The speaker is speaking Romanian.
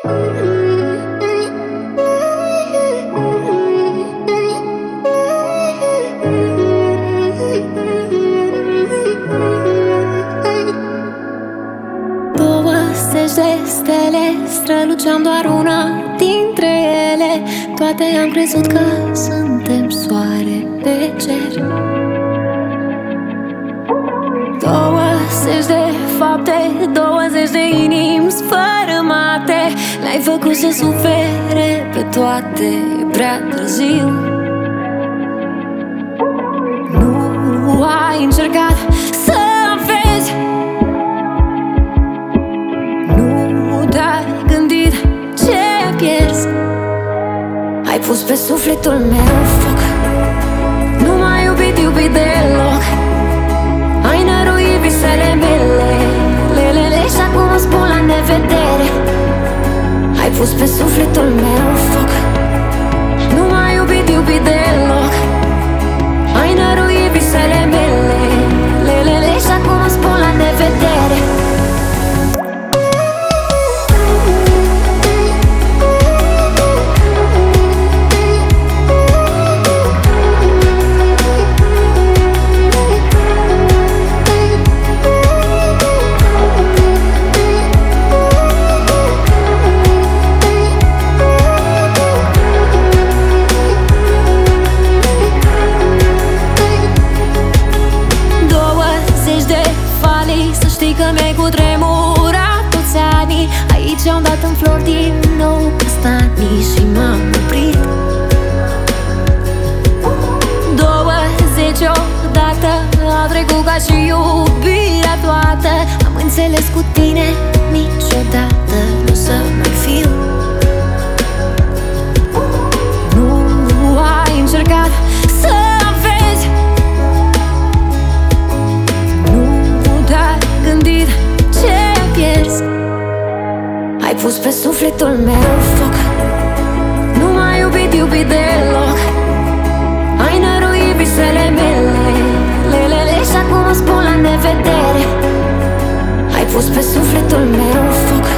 De stele străluceam doar una dintre ele. Toate am crezut că suntem soare pe cer. 20 de fapte, 20 de inimi sfărâmate. Le-ai făcut să sufere pe toate, e prea târziu. Nu ai încercat să vezi, te-ai gândit ce pierzi. Ai pus pe sufletul meu foc. Nu m-ai iubit deloc. Ai năruit visele mele, lelele, și acum îmi spun la nevedere. Ai pus pe sufletul meu foc. Nu m-ai iubit deloc. Ai năruit visele mele, lelele, și acum îmi spun la nevedere. Că mi-ai cutremurat toți anii. Aici am dat în flori din nou castanii și m-am oprit. 20 odată au trecut ca și iubirea toată. Am înțeles cu tine niciodată nu o să mai fiu. Nu ai încercat să vezi, gândit ce pierzi. Ai pus pe sufletul meu foc. Nu m-ai iubit deloc. Ai năruit visele mele, lelele, și acum îmi spun la nevedere. Ai pus pe sufletul meu foc.